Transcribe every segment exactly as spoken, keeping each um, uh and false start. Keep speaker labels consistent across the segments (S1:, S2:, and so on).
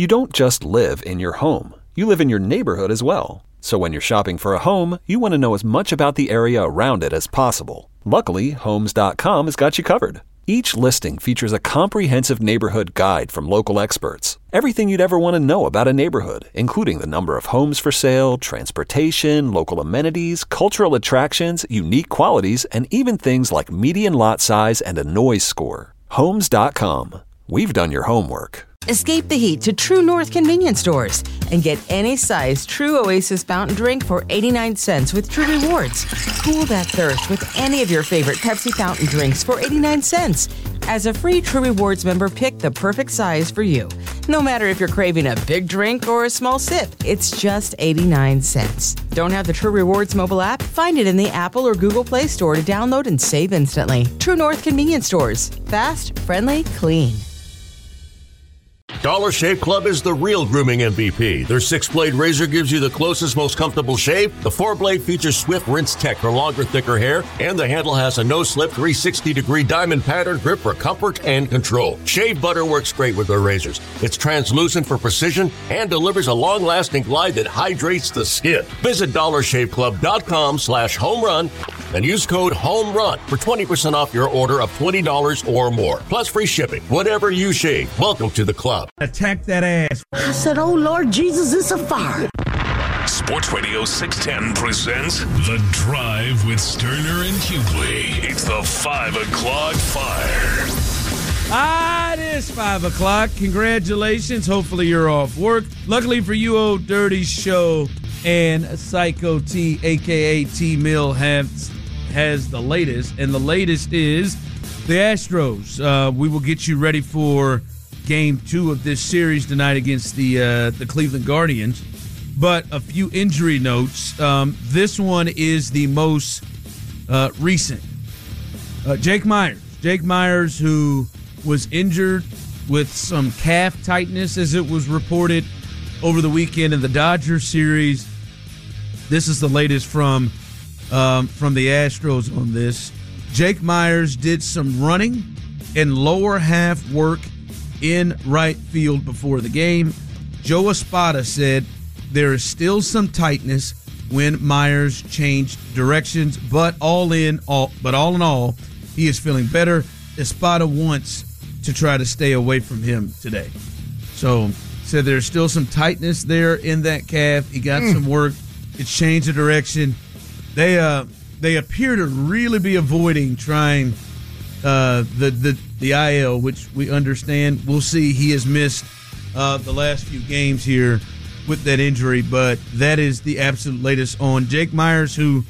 S1: You don't just live in your home. You live in your neighborhood as well. So when you're shopping for a home, you want to know as much about the area around it as possible. Luckily, Homes dot com has got you covered. Each listing features a comprehensive neighborhood guide from local experts. Everything you'd ever want to know about a neighborhood, including the number of homes for sale, transportation, local amenities, cultural attractions, unique qualities, and even things like median lot size and a noise score. Homes dot com. We've done your homework.
S2: Escape the heat to True North convenience stores and get any size True Oasis fountain drink for eighty-nine cents with True Rewards. Cool that thirst with any of your favorite Pepsi fountain drinks for eighty-nine cents. As a free True Rewards member, pick the perfect size for you. No matter if you're craving a big drink or a small sip, it's just eighty-nine cents. Don't have the True Rewards mobile app? Find it in the Apple or Google Play Store to download and save instantly. True North convenience stores. Fast, friendly, clean.
S3: Dollar Shave Club is the real grooming M V P. Their six-blade razor gives you the closest, most comfortable shave. The four-blade features swift rinse tech for longer, thicker hair. And the handle has a no-slip three hundred sixty degree diamond pattern grip for comfort and control. Shave butter works great with their razors. It's translucent for precision and delivers a long-lasting glide that hydrates the skin. Visit dollar shave club dot com slash home run and use code HOMERUN for twenty percent off your order of twenty dollars or more. Plus free shipping. Whatever you shave, welcome to the club.
S4: Attack that ass.
S5: I said, oh, Lord Jesus, it's a fire.
S6: Sports Radio six ten presents The Drive with Sterner and Hughley. It's the five o'clock Fire.
S4: Ah, it is five o'clock. Congratulations. Hopefully you're off work. Luckily for you, Old Dirty Show and Psycho T, a k a. T-Mill, has, has the latest. And the latest is the Astros. Uh, we will get you ready for Game two of this series tonight against the uh, the Cleveland Guardians. But a few injury notes. Um, this one is the most uh, recent. Uh, Jake Meyers. Jake Meyers, who was injured with some calf tightness, as it was reported over the weekend in the Dodgers series. This is the latest from um, from the Astros on this. Jake Meyers did some running and lower half work in right field before the game. Joe Espada said there is still some tightness when Meyers changed directions, but all in all, but all in all, he is feeling better. Espada wants to try to stay away from him today. So said there's still some tightness there in that calf. He got mm. some work. It's changed the direction. They uh they appear to really be avoiding trying uh the the the I L, which we understand. We'll see. He has missed uh, the last few games here with that injury, but that is the absolute latest on Jake Meyers, who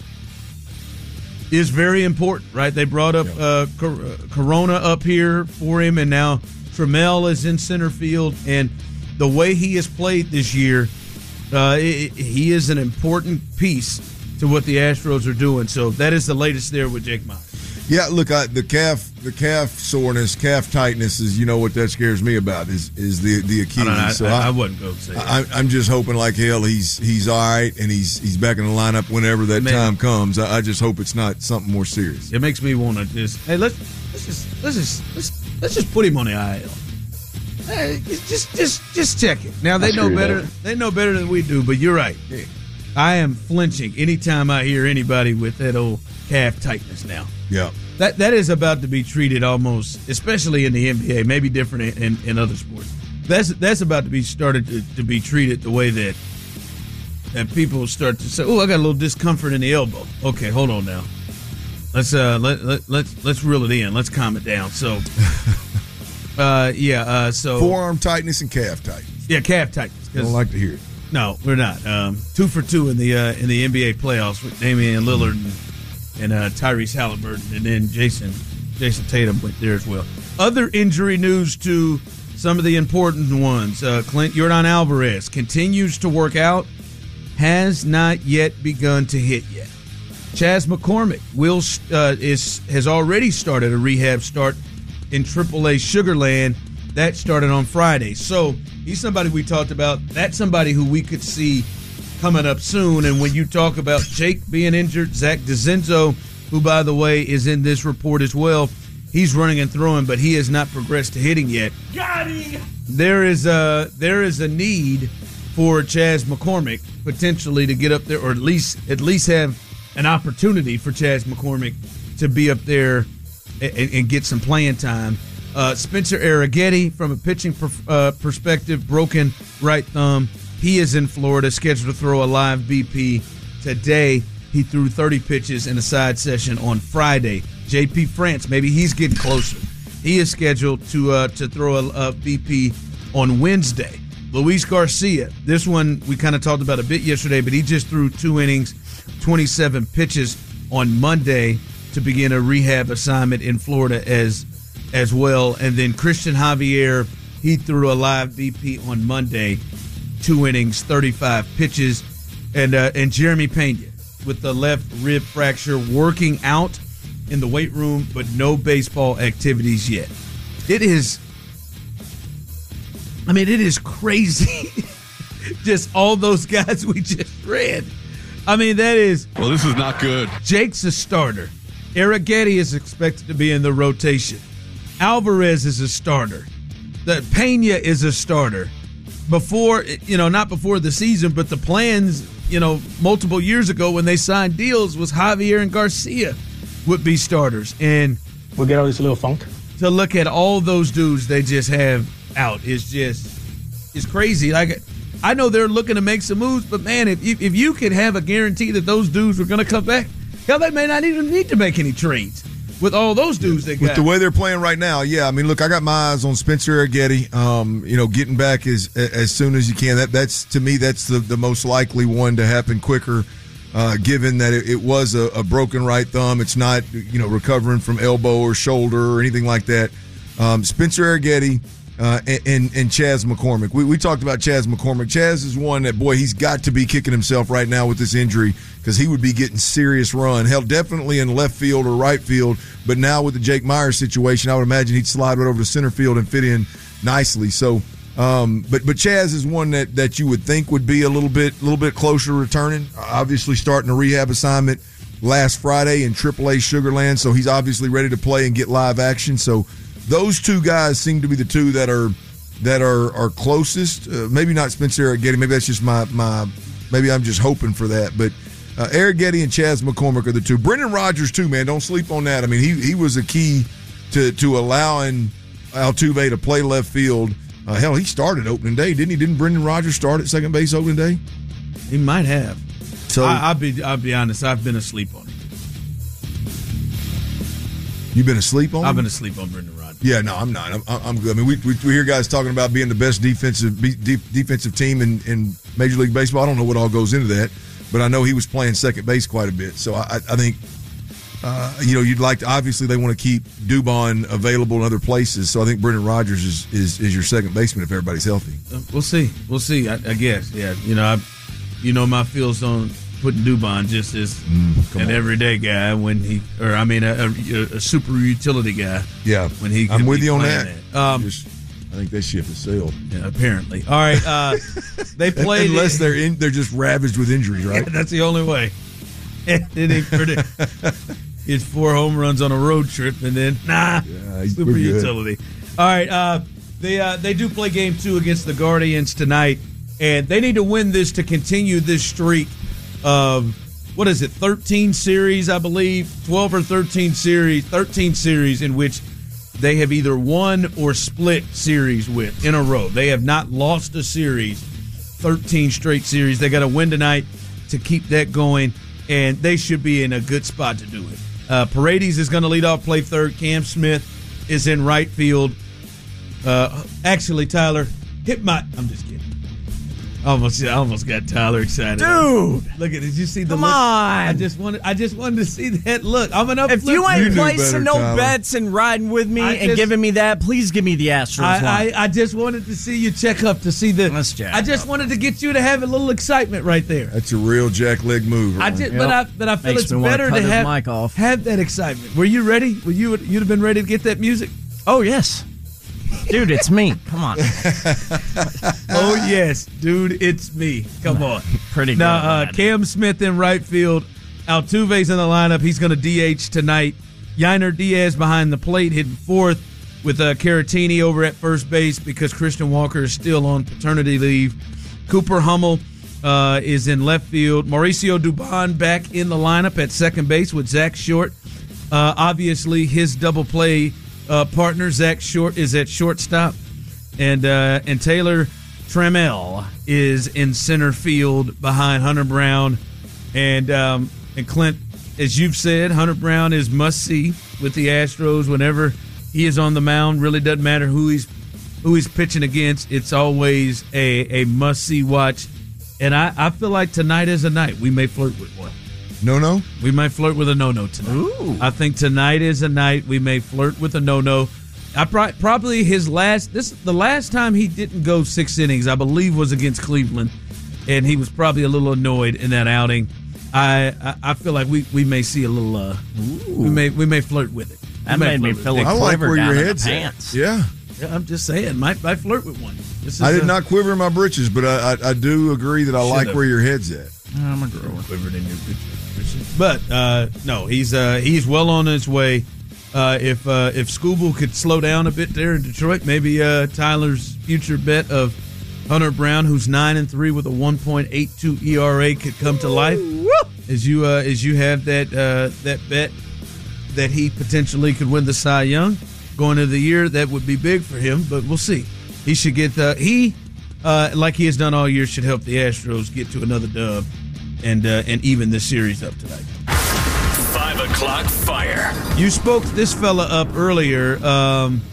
S4: is very important, right? They brought up uh, Corona up here for him, and now Trammell is in center field, and the way he has played this year, uh, it, he is an important piece to what the Astros are doing. So that is the latest there with Jake Meyers.
S7: Yeah, look, I, the calf, the calf soreness, calf tightness is, you know, what that scares me about is is the the Achilles.
S4: I, I,
S7: so
S4: I,
S7: I,
S4: I wouldn't go say that.
S7: I, I'm just hoping like hell he's he's all right and he's he's back in the lineup whenever that
S4: Man.
S7: time comes. I, I just hope it's not something more serious.
S4: It makes me want to just hey let's let's just let's just let's, let's just put him on the I L. Hey, just just just check it. Now they know better. They know better than we do. But you're right. I am flinching anytime I hear anybody with that old calf tightness now.
S7: Yeah.
S4: That that is about to be treated almost, especially in the N B A, maybe different in, in, in other sports. That's that's about to be started to, to be treated the way that that people start to say, "Oh, I got a little discomfort in the elbow." Okay, hold on now. Let's uh let, let let's let's reel it in. Let's calm it down. So, uh yeah, uh so
S7: forearm tightness and calf tightness.
S4: Yeah, calf tightness.
S7: I don't like to hear it.
S4: No, we're not. Um, two for two in the uh, in the N B A playoffs with Damian Lillard and. And uh, Tyrese Halliburton, and then Jason Jason Tatum went there as well. Other injury news to some of the important ones. Uh, Clint Yordan Alvarez continues to work out, has not yet begun to hit yet. Chas McCormick will uh, is has already started a rehab start in triple A Sugarland. That started on Friday. So he's somebody we talked about. That's somebody who we could see coming up soon. And when you talk about Jake being injured, Zach DeZenzo, who, by the way, is in this report as well, he's running and throwing, but he has not progressed to hitting yet.
S8: Got him!
S4: There is a there is a need for Chas McCormick potentially to get up there, or at least at least have an opportunity for Chas McCormick to be up there and, and get some playing time. Uh, Spencer Arrighetti, from a pitching per, uh, perspective, broken right thumb. He is in Florida, scheduled to throw a live B P today. He threw thirty pitches in a side session on Friday. J P France, maybe he's getting closer. He is scheduled to uh, to throw a, a B P on Wednesday. Luis Garcia, this one we kind of talked about a bit yesterday, but he just threw two innings, twenty-seven pitches on Monday to begin a rehab assignment in Florida as as well. And then Christian Javier, he threw a live B P on Monday, two innings, thirty-five pitches. And uh, and Jeremy Pena with the left rib fracture, working out in the weight room, but no baseball activities yet. It is, I mean, it is crazy. Just all those guys we just read. I mean, that is.
S9: Well, this is not good.
S4: Jake's a starter. Arrighetti is expected to be in the rotation. Alvarez is a starter. The Pena is a starter. Before, you know, not before the season, but the plans, you know, multiple years ago when they signed deals was Javier and Garcia would be starters. And
S8: We'll get all this little funk.
S4: to look at all those dudes they just have out is just, it's crazy. Like, I know they're looking to make some moves, but man, if you, if you could have a guarantee that those dudes were going to come back, hell, they may not even need to make any trades with all those dudes they got.
S7: With the way they're playing right now, yeah. I mean, look, I got my eyes on Spencer Arrighetti. Um, you know, getting back as as soon as you can. That that's to me, that's the, the most likely one to happen quicker, uh, given that it, it was a, a broken right thumb. It's not, you know, recovering from elbow or shoulder or anything like that. Um, Spencer Arrighetti uh, and, and and Chas McCormick. We we talked about Chas McCormick. Chas is one that, boy, he's got to be kicking himself right now with this injury, because he would be getting serious run. Hell, definitely in left field or right field, but now with the Jake Myers situation, I would imagine he'd slide right over to center field and fit in nicely. So, um, but but Chas is one that, that you would think would be a little bit little bit closer to returning. Obviously, starting a rehab assignment last Friday in triple A Sugar Land, so he's obviously ready to play and get live action. So, those two guys seem to be the two that are that are are closest. Uh, maybe not Spencer Arrighetti. Maybe that's just my my. Maybe I'm just hoping for that, but. Uh, Arrighetti and Chas McCormick are the two. Brendan Rodgers, too, man. Don't sleep on that. I mean, he he was a key to to allowing Altuve to play left field. Uh, hell, he started opening day, didn't he? Didn't Brendan Rodgers start at second base opening day?
S4: He might have.
S7: So
S4: I, I'll be I'll be honest. I've been asleep on him.
S7: You've been asleep on him?
S4: I've been asleep on Brendan Rodgers.
S7: Yeah, no, I'm not. I'm, I'm good. I mean, we, we we hear guys talking about being the best defensive be, de- defensive team in, in Major League Baseball. I don't know what all goes into that, but I know he was playing second base quite a bit. So I, I think, uh, you know, you'd like to, obviously they want to keep Dubon available in other places. So I think Brendan Rodgers is, is, is your second baseman if everybody's healthy.
S4: Uh, we'll see. We'll see. I, I guess. Yeah. You know, I, you know, my feels on putting Dubon just as
S7: Mm,
S4: an
S7: on.
S4: everyday guy when he, or I mean, a, a, a super utility guy.
S7: Yeah.
S4: When he,
S7: I'm
S4: could
S7: with
S4: be
S7: you on
S4: playing
S7: that.
S4: that. Um,
S7: Just, I think that ship has sailed.
S4: yeah, apparently. All right. Uh, they played
S7: Unless they're in, they're just ravaged with injuries, right?
S4: Yeah, that's the only way. And then he pretty, his four home runs on a road trip, and then nah,
S7: Yeah,
S4: super
S7: we're good.
S4: utility. All right, uh, they uh, they do play game two against the Guardians tonight, and they need to win this to continue this streak of what is it, thirteen series, I believe, twelve or thirteen series, thirteen series in which they have either won or split series with in a row. They have not lost a series, thirteen straight series. They got to win tonight to keep that going, and they should be in a good spot to do it. Uh, Paredes is going to lead off, play third. Cam Smith is in right field. Uh, actually, Tyler, hit my. I'm just kidding. Almost, I almost got Tyler excited.
S10: Dude,
S4: look at. Did you see the
S10: come
S4: look?
S10: on!
S4: I just wanted. I just wanted to see that look. I'm an up.
S10: If you ain't
S7: You knew
S10: placing
S7: better,
S10: no
S7: Tyler.
S10: bets and riding with me
S4: I
S10: and
S4: just-
S10: giving me that, please give me the Astros line.
S4: I, I, I just wanted to see you check up to see the.
S10: Let's check
S4: I just
S10: up.
S4: wanted to get you to have a little excitement right there.
S7: That's a real jack leg move.
S4: I
S7: Ryan.
S4: just,
S10: Yep.
S4: but I, but I feel
S10: Makes
S4: it's
S10: me wanna
S4: better
S10: cut
S4: to
S10: his
S4: have
S10: mic off.
S4: have that excitement. Were you ready? Were you you'd have been ready to get that music?
S10: oh yes, dude, it's me. Come on,
S4: Oh yes, dude, it's me. Come on.
S10: pretty good.
S4: Now uh,
S10: lad.
S4: Cam Smith in right field. Altuve's in the lineup. He's going to D H tonight. Yainer Diaz behind the plate, hitting fourth, with uh, Caratini over at first base because Christian Walker is still on paternity leave. Cooper Hummel uh, is in left field. Mauricio Dubon back in the lineup at second base with Zach Short. Uh, obviously, his double play uh, partner, Zach Short, is at shortstop. And uh, and Taylor Trammell is in center field behind Hunter Brown. And, um, and Clint, as you've said, Hunter Brown is must-see with the Astros whenever he is on the mound. Really doesn't matter who he's who he's pitching against. It's always a, a must-see watch. And I, I feel like tonight is a night we may flirt with one.
S7: No-no?
S4: We might flirt with a no-no tonight.
S10: Ooh.
S4: I think tonight is a night we may flirt with a no-no. I pro- probably his last this the last time he didn't go six innings, I believe, was against Cleveland, and he was probably a little annoyed in that outing. I I, I feel like we, we may see a little uh, we may we may flirt with it.
S10: That made me feel a
S7: I like
S10: quiver
S7: where
S10: down
S7: your
S10: in
S7: head's
S10: the
S7: at.
S10: pants.
S7: Yeah.
S4: Yeah, I'm just saying, might might flirt with one. This is
S7: I did
S4: a,
S7: not quiver in my britches, but I I, I do agree that I like
S4: Should've.
S7: where your head's at.
S10: I'm a grower.
S4: quivered in your britches. But uh, no, he's uh, he's well on his way. Uh, if uh, if Scooble could slow down a bit there in Detroit, maybe uh, Tyler's future bet of Hunter Brown, who's nine and three with a one point eight two E R A, could come to life. As you uh, as you have that uh, that bet that he potentially could win the Cy Young going into the year, that would be big for him. But we'll see. He should get the he uh, like he has done all year should help the Astros get to another dub and uh, and even this series up tonight.
S6: Five o'clock fire.
S4: You spoke this fella up earlier, um,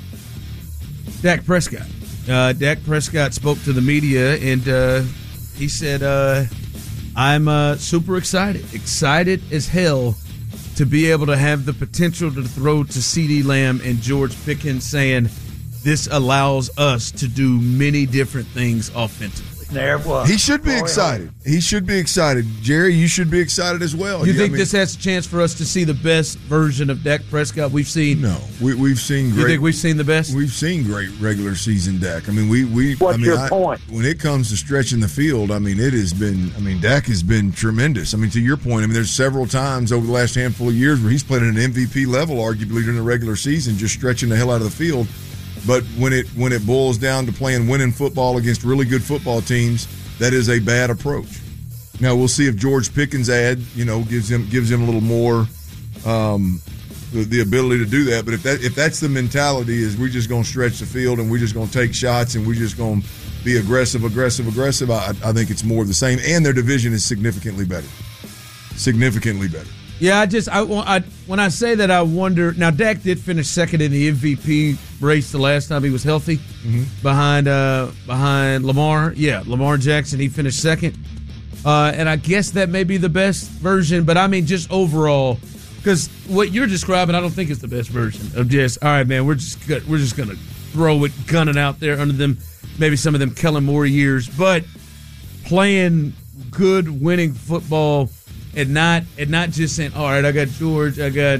S4: Dak Prescott. Uh, Dak Prescott spoke to the media, and uh, he said, uh, I'm uh, super excited, excited as hell to be able to have the potential to throw to CeeDee Lamb and George Pickens, saying this allows us to do many different things offensively.
S5: There it was.
S7: He should be excited. He should be excited. Jerry, you should be excited as well.
S4: You
S7: Yeah,
S4: think
S7: I mean,
S4: this has a chance for us to see the best version of Dak Prescott we've seen?
S7: No, we, we've seen great.
S4: You think we've seen the best?
S7: We've seen great regular season Dak. I mean, we we.
S5: What's
S7: I mean,
S5: your
S7: I,
S5: point?
S7: When it comes to stretching the field, I mean, it has been. I mean, Dak has been tremendous. I mean, to your point, I mean, there's several times over the last handful of years where he's played at an M V P level, arguably during the regular season, just stretching the hell out of the field. But when it when it boils down to playing winning football against really good football teams, that is a bad approach. Now we'll see if George Pickens' ad, you know, gives him gives him a little more um, the, the ability to do that. But if that if that's the mentality, is we're just going to stretch the field and we're just going to take shots and we're just going to be aggressive, aggressive, aggressive, I, I think it's more of the same. And their division is significantly better, significantly better.
S4: Yeah, I just I, I when I say that, I wonder. Now, Dak did finish second in the M V P race the last time he was healthy, mm-hmm. behind uh, behind Lamar. Yeah, Lamar Jackson. He finished second, uh, and I guess that may be the best version. But I mean, just overall, because what you're describing, I don't think is the best version of just all right, man. We're just go- we're just gonna throw it, gunning out there under them, maybe some of them Kellen Moore years, but playing good, winning football. And not and not just saying, all right, I got George, I got,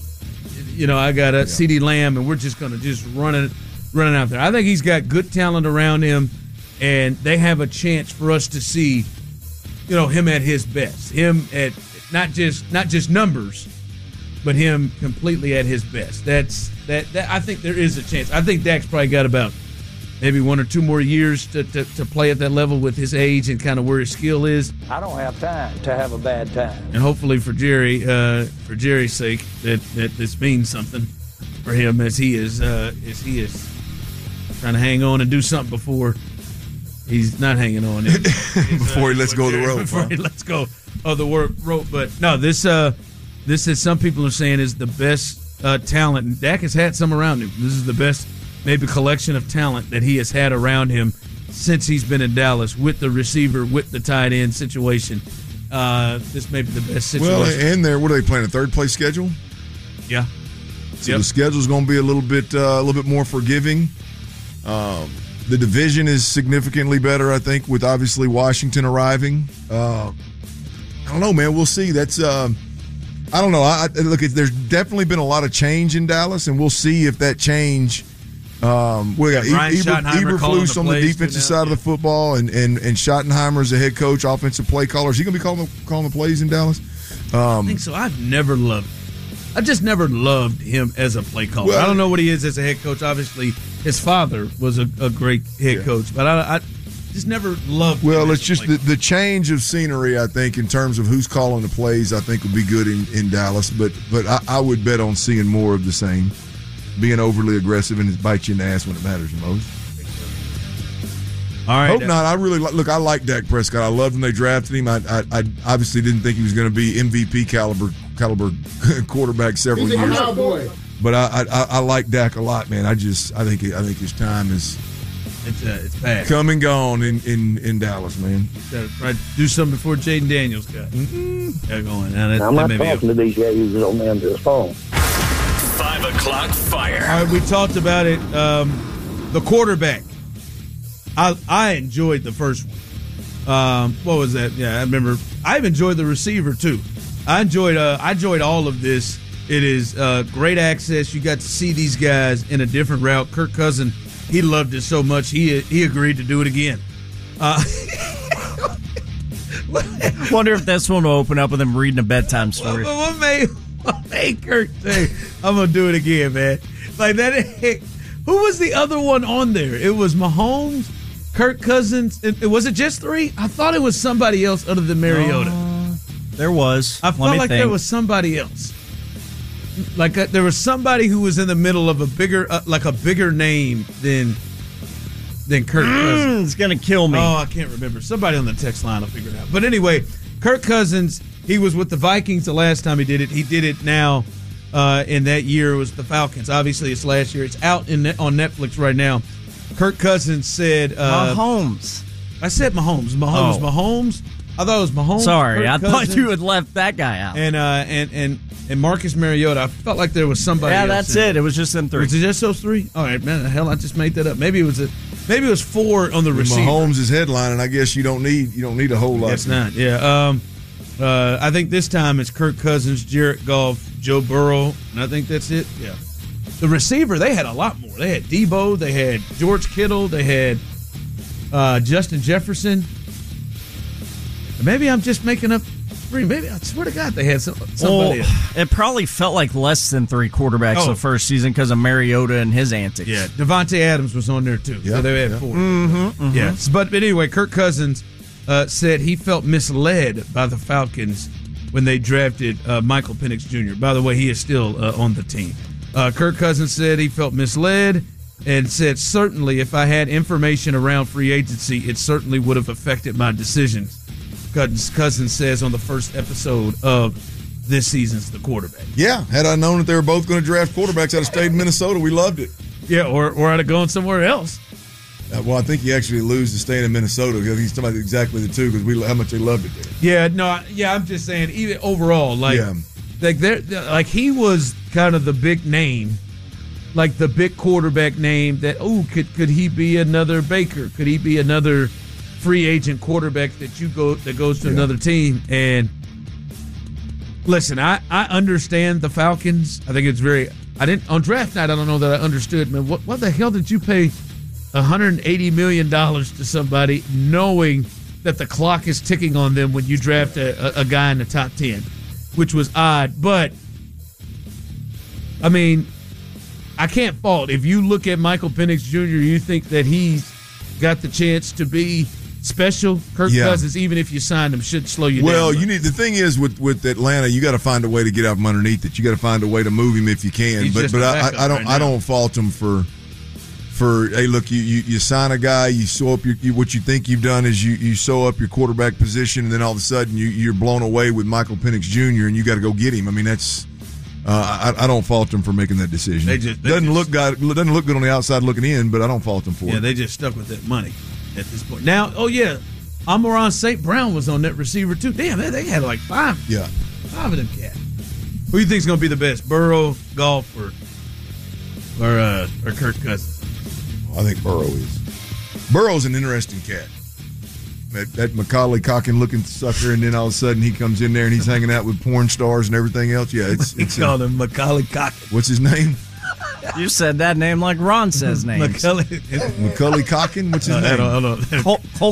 S4: you know, I got a yeah. CeeDee Lamb, and we're just going to just run it, running out there. I think he's got good talent around him, and they have a chance for us to see, you know, him at his best. Him at not just not just numbers, but him completely at his best. That's that. that I think there is a chance. I think Dak's probably got about maybe one or two more years to, to, to play at that level with his age and kind of where his skill is.
S5: I don't have time to have a bad time.
S4: And hopefully for Jerry, uh, for Jerry's sake, that, that this means something for him as he is uh, as he is trying to hang on and do something before he's not hanging on.
S7: before uh, he lets go of the rope.
S4: Before
S7: huh?
S4: he lets go of the work, rope. But no, this uh, this is some people are saying is the best uh, talent. And Dak has had some around him. This is the best maybe collection of talent that he has had around him since he's been in Dallas with the receiver, with the tight end situation. Uh, this may be the best situation.
S7: Well, and there, what are they playing? A third place schedule?
S4: Yeah.
S7: So
S4: yep.
S7: the schedule's going to be a little bit uh, a little bit more forgiving. Um, the division is significantly better, I think, with obviously Washington arriving. Uh, I don't know, man. We'll see. That's uh, I don't know. I, I look, there's definitely been a lot of change in Dallas, and we'll see if that change. Um, we got
S4: Ryan Schottenheimer
S7: Eberflus
S4: the
S7: on the
S4: plays
S7: defensive
S4: now,
S7: side
S4: yeah.
S7: of the football, and and and Schottenheimer's the head coach, offensive play caller. Is he going to be calling the, calling the plays in Dallas? Um,
S4: I think so. I've never loved it. I just never loved him as a play caller.
S7: Well,
S4: I don't know what he is as a head coach. Obviously, his father was a, a great head
S7: yeah.
S4: coach, but I, I just never loved him.
S7: Well,
S4: as
S7: it's
S4: a
S7: just
S4: play
S7: the, the change of scenery, I think, in terms of who's calling the plays, I think would be good in, in Dallas. But but I, I would bet on seeing more of the same, being overly aggressive and it bites you in the ass when it matters the most.
S4: All right.
S7: Hope not. I really like, look. I like Dak Prescott. I loved when they drafted him. I, I, I obviously didn't think he was going to be M V P caliber caliber quarterback several
S9: He's a
S7: years.
S9: cowboy.
S7: But I, I I like Dak a lot, man. I just I think I think his time is
S4: It's uh, it's bad.
S7: come and gone in, in, in Dallas, man.
S4: Got to try to do something before Jaden Daniels got, got going. Now, that,
S5: I'm
S4: that
S5: not
S4: may be
S5: talking
S4: a-
S5: to these guys on the end of the phone.
S6: Five o'clock fire.
S4: All right, we talked about it. Um, the quarterback. I I enjoyed the first one. Um, what was that? Yeah, I remember. I've enjoyed the receiver too. I enjoyed. Uh, I enjoyed all of this. It is uh, great access. You got to see these guys in a different route. Kirk Cousins, he loved it so much. He he agreed to do it again. Uh,
S10: Wonder if this one will open up with him reading a bedtime story.
S4: What, what made what made Kirk say, "I'm gonna do it again, man"? Like that. Who was the other one on there? It was Mahomes, Kirk Cousins. It, it was it just three? I thought it was somebody else other than Mariota.
S10: Uh, there was.
S4: I
S10: Let
S4: felt
S10: me
S4: like
S10: think.
S4: there was somebody else. Like uh, there was somebody who was in the middle of a bigger, uh, like a bigger name than than Kirk Cousins.
S10: Mm, it's gonna kill me.
S4: Oh, I can't remember. Somebody on the text line will figure it out. But anyway, Kirk Cousins, he was with the Vikings the last time he did it. He did it now uh, in that year. It was the Falcons. Obviously, it's last year. It's out in on Netflix right now. Kirk Cousins said... Uh,
S10: Mahomes.
S4: I said Mahomes. Mahomes.
S10: Oh.
S4: Mahomes. I thought it was Mahomes.
S10: Sorry,
S4: Kirk
S10: I thought
S4: Cousins,
S10: you had left that guy out.
S4: And, uh, and, and, and Marcus Mariota. I felt like there was somebody
S10: yeah,
S4: else
S10: that's
S4: in
S10: it. It was just them three.
S4: Was it just those three? All right, man. The hell, I just made that up. Maybe it was a, maybe it was four on the receiver.
S7: Mahomes is headlining. I guess you don't need you don't need a whole lot.
S4: Guess not. Yeah. Um, uh, I think this time it's Kirk Cousins, Jared Goff, Joe Burrow, and I think that's it. Yeah. The receiver, they had a lot more. They had Debo, they had George Kittle, they had uh, Justin Jefferson. Maybe I'm just making up three. Maybe I swear to God they had some, somebody.
S10: Well, it probably felt like less than three quarterbacks
S4: Oh.
S10: the first season because of Mariota and his antics.
S4: Yeah, Devontae Adams was on there too.
S7: Yeah,
S4: So they had
S7: yeah.
S4: four.
S10: Mm-hmm, mm-hmm.
S4: Yes, but, but anyway, Kirk Cousins uh, said he felt misled by the Falcons when they drafted uh, Michael Penix Junior By the way, he is still uh, on the team. Uh, Kirk Cousins said he felt misled and said, certainly if I had information around free agency, it certainly would have affected my decisions. Cousins, Cousins says on the first episode of this season's The Quarterback.
S7: Yeah, had I known that they were both going to draft quarterbacks out of state in Minnesota, we loved it.
S4: Yeah, or, or I'd have gone somewhere else.
S7: Uh, well, I think you actually lose to staying in Minnesota because he's talking about exactly the two because we how much they loved it there.
S4: Yeah, no, I- yeah, I'm just saying, even overall, like,
S7: Yeah.
S4: like there, like he was kind of the big name, like the big quarterback name that, oh, could could he be another Baker? Could he be another free agent quarterback that you go that goes to
S7: Yeah.
S4: another team? And listen, I I understand the Falcons. I think it's very. I didn't on draft night. I don't know that I understood. Man, what what the hell did you pay one hundred eighty million dollars to somebody knowing that the clock is ticking on them when you draft a, a, a guy in the top ten, which was odd. But, I mean, I can't fault. If you look at Michael Penix Junior, you think that he's got the chance to be special. Kirk
S7: Yeah.
S4: Cousins, even if you signed him, should slow you
S7: Well,
S4: down.
S7: you need the thing is with, with Atlanta, you got to find a way to get out from underneath it. You got to find a way to move him if you can.
S4: He's
S7: but
S4: just
S7: but
S4: a
S7: I,
S4: backup
S7: I, I don't
S4: right
S7: I
S4: now.
S7: don't fault him for for hey look you, you, you sign a guy, you sew up your you, what you think you've done is you, you sew up your quarterback position, and then all of a sudden you you're blown away with Michael Penix Junior and you got to go get him. I mean that's uh, I, I don't fault him for making that decision.
S4: They just- they
S7: doesn't
S4: just-
S7: look God doesn't look good on the outside looking in, but I don't fault him for
S4: Yeah,
S7: it.
S4: they just stuck with that money at this point. Now, oh yeah, Amon Saint Brown was on that receiver too. Damn, man, they had like five,
S7: Yeah.
S4: five of them cats. Who do you think's going to be the best, Burrow, Goff, or or uh, or Kirk Cousins?
S7: I think Burrow is. Burrow's an interesting cat. That, that Macaulay Culkin looking sucker, and then all of a sudden he comes in there and he's hanging out with porn stars and everything else. Yeah, it's it's.
S4: They call him Macaulay Culkin.
S7: What's his name?
S10: You said that name like Ron says names.
S4: Macaulay.
S7: Macaulay Culkin. What's his
S4: Uh, I
S7: name?
S4: don't, I don't.
S10: Hol- Holkin.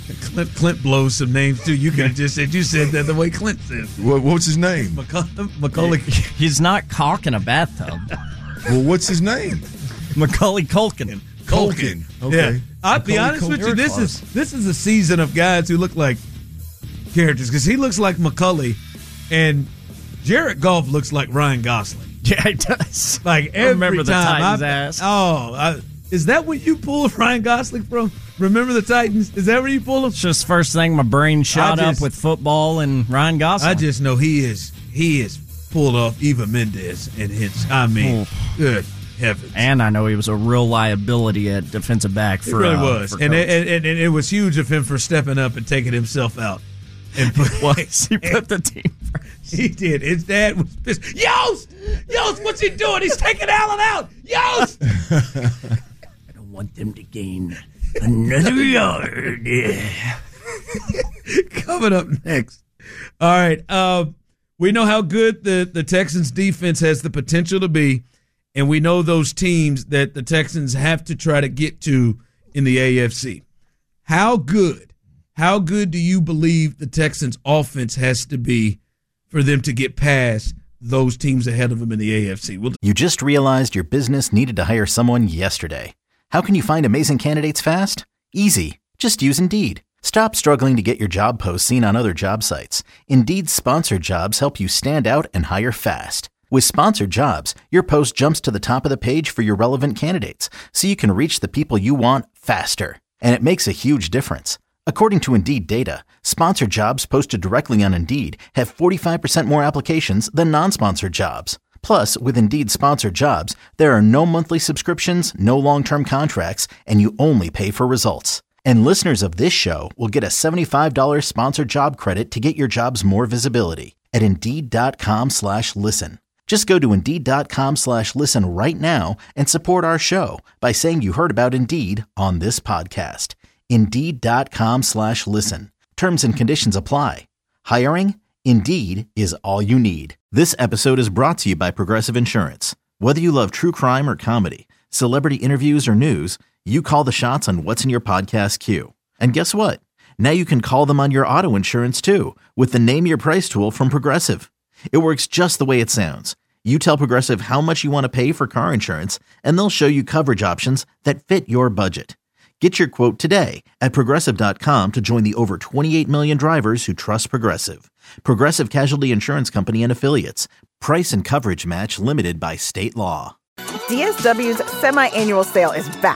S4: Clint, Clint blows some names too. You could have just said you said that the way Clint said.
S7: What, what's his name?
S4: McCullough. Macaulay.
S10: He's not caulking a bathtub.
S7: Well, what's his name?
S10: Macaulay Culkin.
S7: Culkin. Okay.
S4: Yeah. I'll be
S7: Macaulay
S4: honest with
S7: Culkin.
S4: you. This is this is a season of guys who look like characters because he looks like Macaulay, and Jared Goff looks like Ryan Gosling.
S10: Yeah, he does.
S4: Like every
S10: Remember the
S4: time
S10: Titans
S4: I-
S10: ass.
S4: Oh, I, is that what you pulled Ryan Gosling from? Remember the Titans? Is that where you pull him?
S10: It's just first thing my brain shot
S4: I just-
S10: up with football and Ryan Gosling.
S4: I just know he is he is pulled off Eva Mendes and hits. I mean, good heavens.
S10: And I know he was a real liability at defensive back. For,
S4: It really
S10: uh,
S4: was,
S10: for
S4: and
S10: Coach.
S4: it, and, and, and it was huge of him for stepping up and taking himself out. And put,
S10: was. He put the team first.
S4: He did. His dad was pissed. Yost! Yost, what's he doing? He's taking Allen out. Yost!
S10: I don't want them to gain another yard.
S4: Coming up next. All right. Uh, we know how good the, the Texans defense has the potential to be, and we know those teams that the Texans have to try to get to in the A F C. How good? How good do you believe the Texans' offense has to be for them to get past those teams ahead of them in the A F C? We'll-
S9: You just realized your business needed to hire someone yesterday. How can you find amazing candidates fast? Easy. Just use Indeed. Stop struggling to get your job posts seen on other job sites. Indeed's sponsored jobs help you stand out and hire fast. With sponsored jobs, your post jumps to the top of the page for your relevant candidates, so you can reach the people you want faster. And it makes a huge difference. According to Indeed data, sponsored jobs posted directly on Indeed have forty-five percent more applications than non-sponsored jobs. Plus, with Indeed sponsored jobs, there are no monthly subscriptions, no long-term contracts, and you only pay for results. And listeners of this show will get a seventy-five dollars sponsored job credit to get your jobs more visibility at Indeed.com slash listen. Just go to Indeed.com slash listen right now and support our show by saying you heard about Indeed on this podcast. Indeed.com slash listen. Terms and conditions apply. Hiring? Indeed is all you need. This episode is brought to you by Progressive Insurance. Whether you love true crime or comedy, celebrity interviews or news, you call the shots on what's in your podcast queue. And guess what? Now you can call them on your auto insurance too with the Name Your Price tool from Progressive. It works just the way it sounds. You tell Progressive how much you want to pay for car insurance, and they'll show you coverage options that fit your budget. Get your quote today at Progressive dot com to join the over twenty-eight million drivers who trust Progressive. Progressive Casualty Insurance Company and Affiliates. Price and coverage match limited by state law.
S11: D S W's semi-annual sale is back.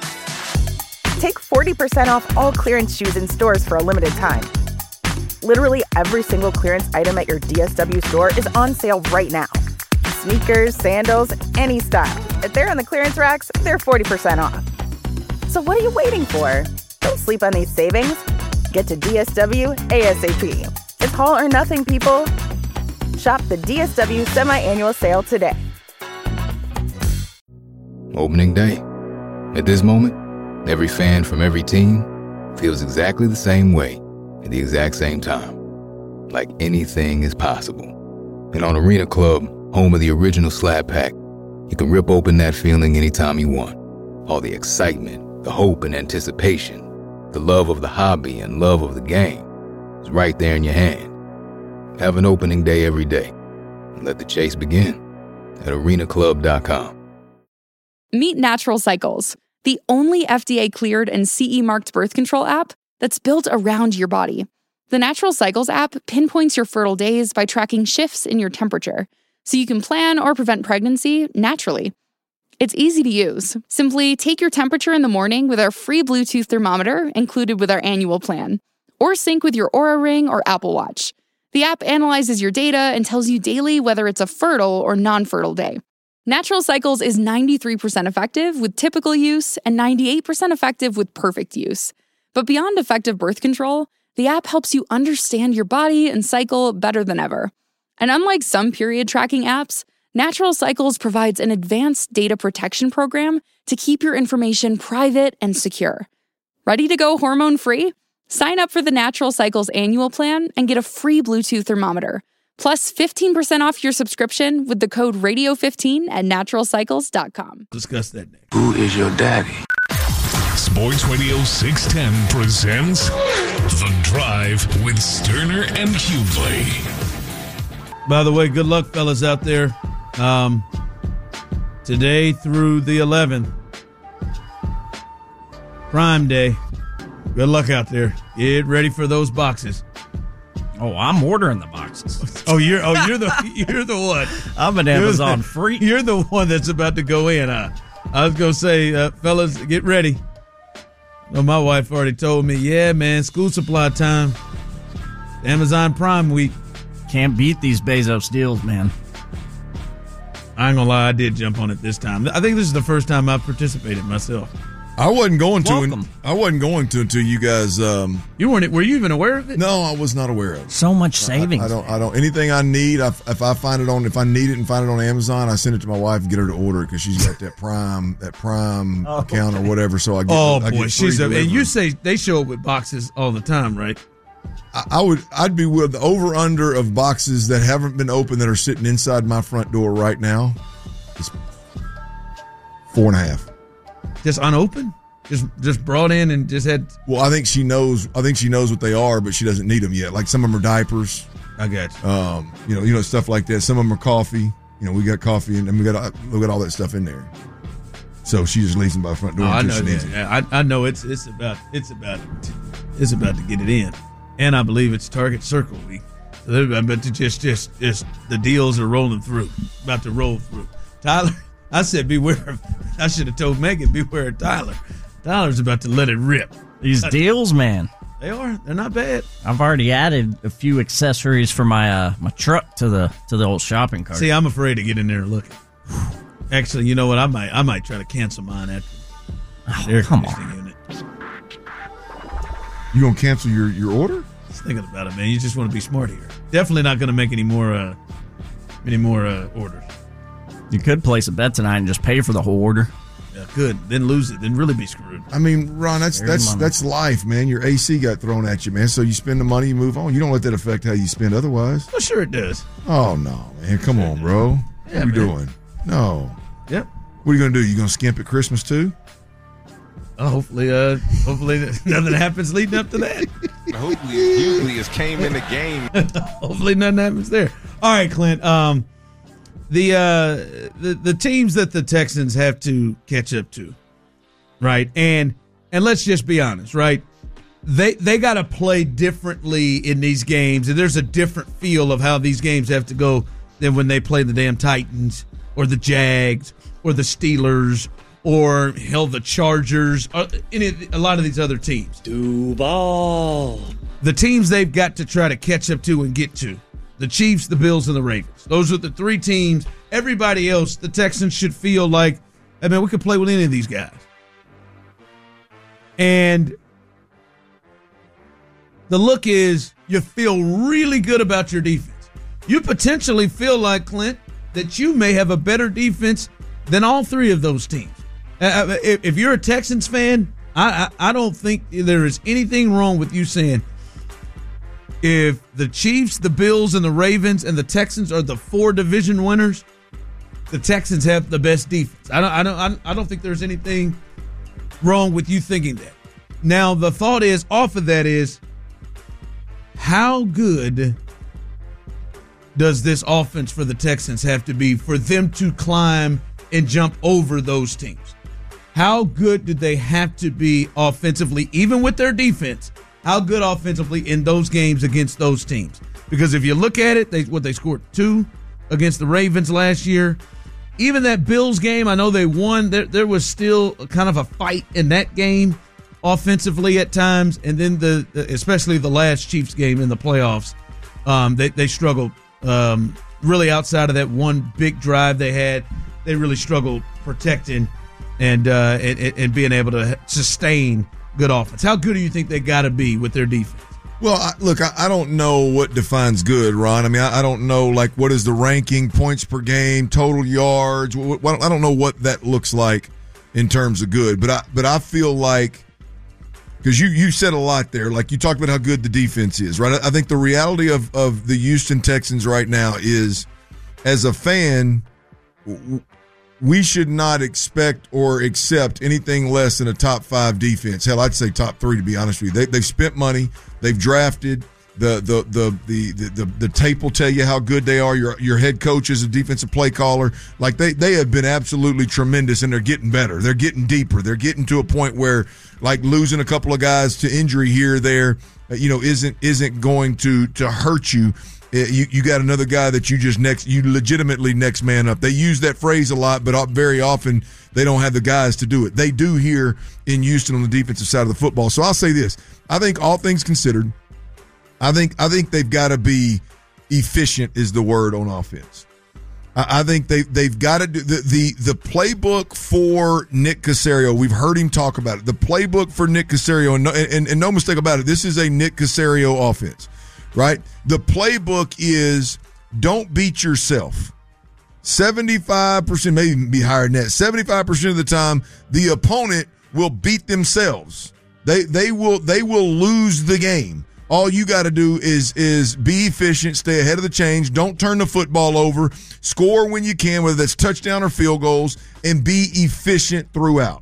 S11: Take forty percent off all clearance shoes in stores for a limited time. Literally every single clearance item at your D S W store is on sale right now. Sneakers, sandals, any style. If they're on the clearance racks, they're forty percent off. So what are you waiting for? Don't sleep on these savings. Get to D S W ASAP. It's haul or nothing, people. Shop the D S W semi-annual sale today.
S12: Opening day. At this moment, every fan from every team feels exactly the same way at the exact same time. Like anything is possible. And on Arena Club, home of the original Slab Pack, you can rip open that feeling anytime you want. All the excitement, the hope and anticipation, the love of the hobby and love of the game is right there in your hand. Have an opening day every day. And let the chase begin at arena club dot com.
S13: Meet Natural Cycles, the only F D A-cleared and C E-marked birth control app that's built around your body. The Natural Cycles app pinpoints your fertile days by tracking shifts in your temperature, so you can plan or prevent pregnancy naturally. It's easy to use. Simply take your temperature in the morning with our free Bluetooth thermometer included with our annual plan, or sync with your Oura Ring or Apple Watch. The app analyzes your data and tells you daily whether it's a fertile or non-fertile day. Natural Cycles is ninety-three percent effective with typical use and ninety-eight percent effective with perfect use. But beyond effective birth control, the app helps you understand your body and cycle better than ever. And unlike some period tracking apps, Natural Cycles provides an advanced data protection program to keep your information private and secure. Ready to go hormone-free? Sign up for the Natural Cycles annual plan and get a free Bluetooth thermometer, plus fifteen percent off your subscription with the code radio fifteen at natural cycles dot com.
S4: Discuss that next.
S14: Who is your daddy?
S6: Sports Radio six ten presents The Drive with Sterner and Hughley.
S4: By the way, good luck, fellas, out there. Um, today through the eleventh, Prime Day. Good luck out there. Get ready for those boxes.
S14: Oh, I'm ordering the boxes.
S4: Oh, you're oh you're the you're the one.
S14: I'm an Amazon freak.
S4: You're the one that's about to go in. Huh? I was gonna say, uh, fellas, get ready. Well, my wife already told me, yeah, man, school supply time. Amazon Prime week.
S14: Can't beat these Bezos deals, man.
S4: I ain't gonna lie, I did jump on it this time. I think this is the first time I've participated myself.
S7: I wasn't going to.
S4: Welcome.
S7: I wasn't going to until you guys. Um,
S4: you weren't. Were you even aware of it?
S7: No, I was not aware of it.
S14: So much savings.
S7: I, I don't. I don't. Anything I need, I, if I find it on, if I need it and find it on Amazon, I send it to my wife and get her to order it because she's got that Prime, that Prime
S4: oh,
S7: account
S4: okay.
S7: or whatever. So I get.
S4: Oh
S7: I
S4: boy,
S7: get
S4: she's. A,
S7: delivery.
S4: and you say they show up with boxes all the time, right?
S7: I, I would. I'd be with the over under of boxes that haven't been opened that are sitting inside my front door right now. It's four and a half.
S4: Just unopened. Just just brought in and just had.
S7: Well, I think she knows. I think she knows what they are, but she doesn't need them yet. Like some of them are diapers.
S4: I got you.
S7: Um, you know, you know stuff like that. Some of them are coffee. You know, we got coffee and, and we got we got all that stuff in there. So she just leaves them by the front door.
S4: Oh, I
S7: until
S4: know
S7: she needs
S4: that.
S7: it.
S4: Yeah, I, I know it's it's about it's about to, it's about to get it in, and I believe it's Target Circle Week. So they're about to just just just the deals are rolling through, about to roll through. Tyler, I said beware of. I should have told Megan beware of Tyler. Tyler's about to let it rip.
S14: These deals, man.
S4: They are. They're not bad.
S14: I've already added a few accessories for my uh, my truck to the to the old shopping cart.
S4: See, I'm afraid to get in there and look. Actually, you know what? I might I might try to cancel mine after.
S14: Oh,
S4: air
S14: come
S4: conditioning
S14: on.
S4: Unit.
S7: You gonna cancel your, your order?
S4: Just thinking about it, man. You just want to be smart here. Definitely not going to make any more uh, any more uh, orders.
S14: You could place a bet tonight and just pay for the whole order.
S4: Yeah, could then lose it, then really be screwed.
S7: I mean, Ron, that's
S14: There's
S7: that's
S14: money.
S7: that's life, man. Your A C got thrown at you, man. So you spend the money, you move on. You don't let that affect how you spend otherwise.
S4: Well, sure it does.
S7: Oh no, man! Come on, bro.
S4: Yeah,
S7: what are you
S4: man.
S7: doing? No.
S4: Yep.
S7: What are you gonna do? You gonna skimp at Christmas too?
S4: Uh, hopefully, uh, hopefully nothing happens leading up to that.
S15: Hopefully, Hughley has came in the game.
S4: Hopefully, nothing happens there. All right, Clint. Um, the uh, the the teams that the Texans have to catch up to, right? And and let's just be honest, right? They they got to play differently in these games, and there's a different feel of how these games have to go than when they play the damn Titans or the Jags or the Steelers or hell the Chargers or any a lot of these other teams.
S16: Duval.
S4: The teams they've got to try to catch up to and get to. The Chiefs, the Bills, and the Ravens. Those are the three teams. Everybody else, the Texans should feel like, I mean, we could play with any of these guys. And the look is you feel really good about your defense. You potentially feel like, Clint, that you may have a better defense than all three of those teams. Uh, if, if you're a Texans fan, I, I, I don't think there is anything wrong with you saying, if the Chiefs, the Bills, and the Ravens and the Texans are the four division winners, the Texans have the best defense. I don't, I don't, I don't think there's anything wrong with you thinking that. Now, the thought is, off of that is, how good does this offense for the Texans have to be for them to climb and jump over those teams? How good do they have to be offensively, even with their defense? How good offensively in those games against those teams? Because if you look at it, they what they scored two against the Ravens last year. Even that Bills game, I know they won. There, there was still kind of a fight in that game offensively at times. And then the, the especially the last Chiefs game in the playoffs, um, they, they struggled um, really outside of that one big drive they had. They really struggled protecting and uh, and, and being able to sustain good offense. How good do you think they got to be with their defense?
S7: Well, I, look, I, I don't know what defines good, Ron. I mean, I, I don't know, like, what is the ranking, points per game, total yards. What, what, I don't know what that looks like in terms of good. But I, but I feel like, because you, you said a lot there, like you talked about how good the defense is, right? I, I think the reality of, of the Houston Texans right now is, as a fan, we should not expect or accept anything less than a top five defense. Hell, I'd say top three, to be honest with you. They, they've spent money. They've drafted. The the, the the the the the tape will tell you how good they are. Your your head coach is a defensive play caller. Like they they have been absolutely tremendous, and they're getting better. They're getting deeper. They're getting to a point where, like, losing a couple of guys to injury here or there, you know, isn't isn't going to to hurt you. You you got another guy that you just next you legitimately next man up. They use that phrase a lot, but very often they don't have the guys to do it. They do here in Houston on the defensive side of the football. So I'll say this: I think all things considered, I think I think they've got to be efficient is the word on offense. I, I think they they've got to do the, the the playbook for Nick Caserio. We've heard him talk about it. The playbook for Nick Caserio, and no, and, and no mistake about it, this is a Nick Caserio offense, right? The playbook is don't beat yourself. seventy-five percent, maybe even be higher than that. seventy-five percent of the time, the opponent will beat themselves. They they will they will lose the game. All you got to do is is be efficient, stay ahead of the change, don't turn the football over, score when you can, whether that's touchdown or field goals, and be efficient throughout.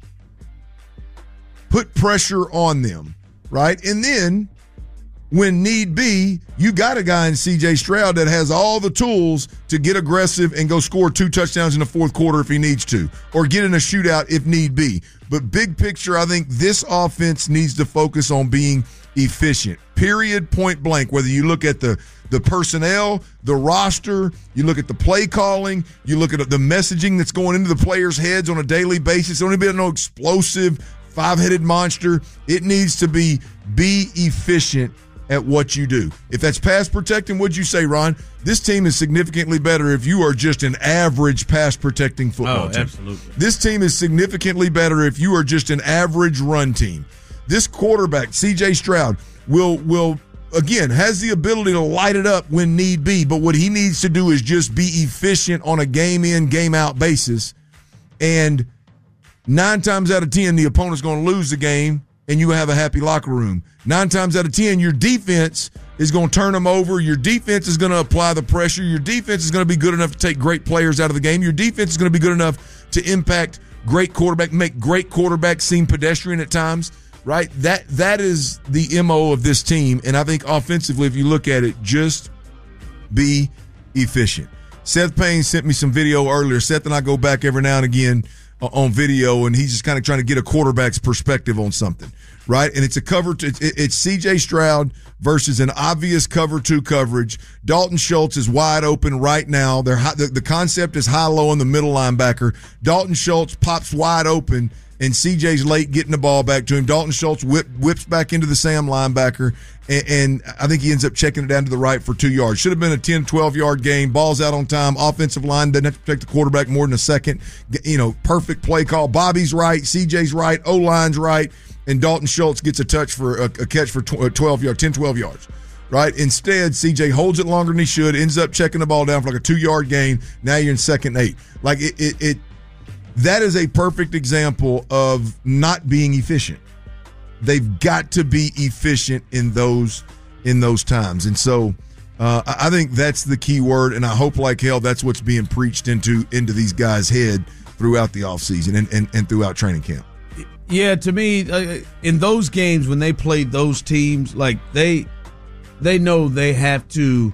S7: Put pressure on them, right? And then, when need be, you got a guy in C J Stroud that has all the tools to get aggressive and go score two touchdowns in the fourth quarter if he needs to, or get in a shootout if need be. But big picture, I think this offense needs to focus on being efficient, period, point blank. Whether you look at the the personnel, the roster, you look at the play calling, you look at the messaging that's going into the players' heads on a daily basis. Don't be no explosive five-headed monster. It needs to be be efficient at what you do. If that's pass protecting, what'd you say, Ron? This team is significantly better if you are just an average pass protecting football
S4: oh,
S7: team.
S4: Absolutely.
S7: This team is significantly better if you are just an average run team. This quarterback, C J Stroud, will will again has the ability to light it up when need be, but what he needs to do is just be efficient on a game in, game out basis. And nine times out of ten, the opponent's going to lose the game, and you have a happy locker room. Nine times out of ten, your defense is going to turn them over. Your defense is going to apply the pressure. Your defense is going to be good enough to take great players out of the game. Your defense is going to be good enough to impact great quarterback, make great quarterbacks seem pedestrian at times, right? That That is the M O of this team, and I think offensively, if you look at it, just be efficient. Seth Payne sent me some video earlier. Seth and I go back every now and again on video, and he's just kind of trying to get a quarterback's perspective on something, right? And it's a cover two, it's C J Stroud versus an obvious cover two coverage. Dalton Schultz is wide open right now. They're high, the, the concept is high-low in the middle linebacker. Dalton Schultz pops wide open, and C J's late getting the ball back to him. Dalton Schultz whip, whips back into the Sam linebacker, and, and I think he ends up checking it down to the right for two yards. Should have been a ten, twelve-yard game. Ball's out on time. Offensive line doesn't have to protect the quarterback more than a second. You know, perfect play call. Bobby's right. C J's right. O-line's right. And Dalton Schultz gets a touch for a, a catch for twelve yards, ten, twelve yards. Right? Instead, C J holds it longer than he should, ends up checking the ball down for like a two-yard gain. Now you're in second and eight. Like, it, it, it that is a perfect example of not being efficient. They've got to be efficient in those in those times. And so uh, I think that's the key word, and I hope like hell that's what's being preached into into these guys' head throughout the offseason and, and, and throughout training camp.
S4: Yeah, to me, uh, in those games when they played those teams, like they they know they have to